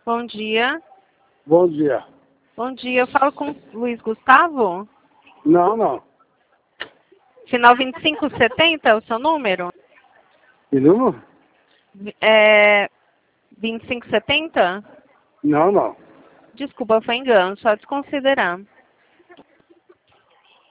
Bom dia. Bom dia. Bom dia, eu falo com Luiz Gustavo? Não. Final 2570 é o seu número? Que número? 2570? Não. Desculpa, foi engano, só desconsiderar.